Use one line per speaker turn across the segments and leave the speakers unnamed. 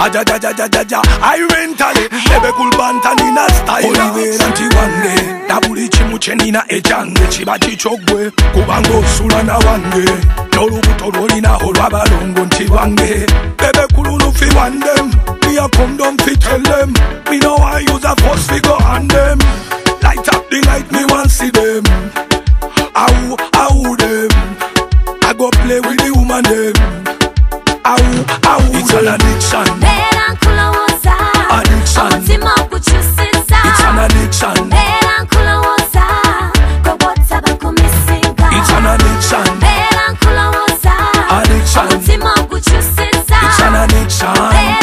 Ajajajajaja, I mentally Bebe kulbanta nina style Olive anti-wange Dabuli chimuche nina ejange Chiba chichogwe Kubango sula na wange Nolubuto rolina holwabalongo ntiwange Bebe kulunu fi wandem Me a condom fi tell them Me know I use a force figure on them Light up the light me want see them Ow them I go play with the woman them Ow it's an addiction Addiction It's an addiction It's an addiction Addiction It's an addiction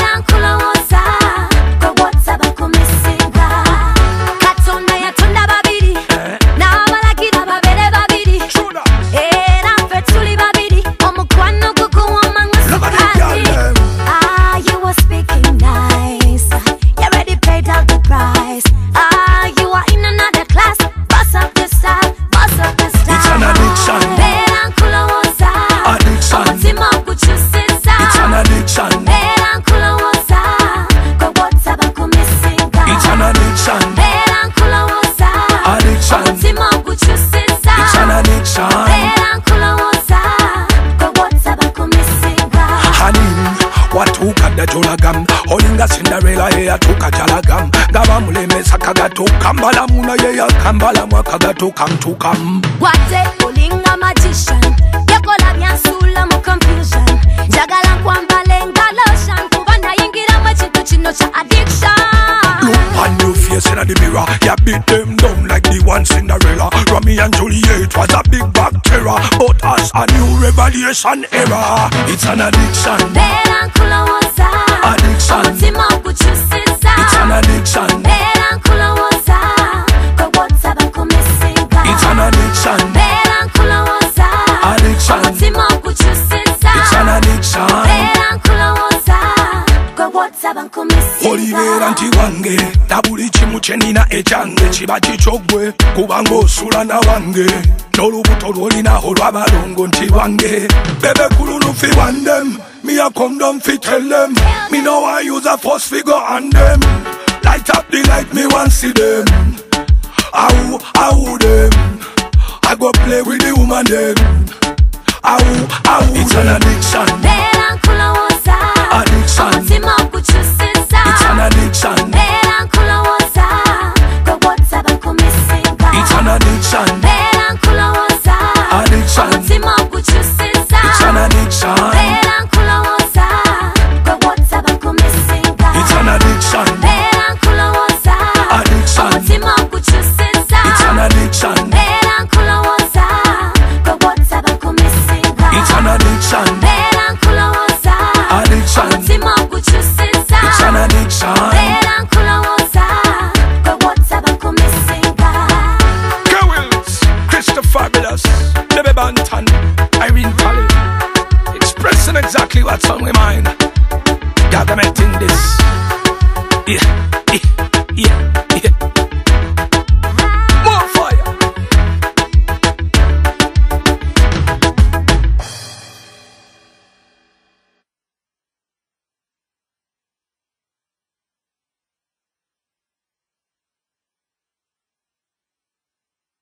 Jolagam, Olinga Cinderella ya tuka jalagam Gaba muleme sakagato Kambala muna ya kambala mwakagato kamtukam
Wate Olinga magician Yekola byansula mu confusion Jagala kwambale ngaloshan Kubanda yingira machitu chino cha addiction
Look on your face in the mirror Ya beat them down like the one Cinderella Romeo and Juliet was a big bacteria But as a new revelation era It's an addiction Addiction It's an addiction It's an addiction Addiction It's an addiction Olive anti-wange Dabuli chimuche nina ejange Chiba chichogwe Kubango sula na wange Nolubuto rolina holwabalongo ntiwange Bebe kulunu fi wandem Me a condom fi tell them Me know I use a force figure on them Light up the light me want see them Ow them I go play with the woman them Ow It's an addiction Addiction It's an addiction It's an addiction Addiction It's an addiction It's an addiction Addiction It's an addiction It's an addiction Addiction It's an addiction Girls, Christopher Fabulous Bebe Banton, Irene Talley Expressing exactly what's on my mind Gotta make this Yeah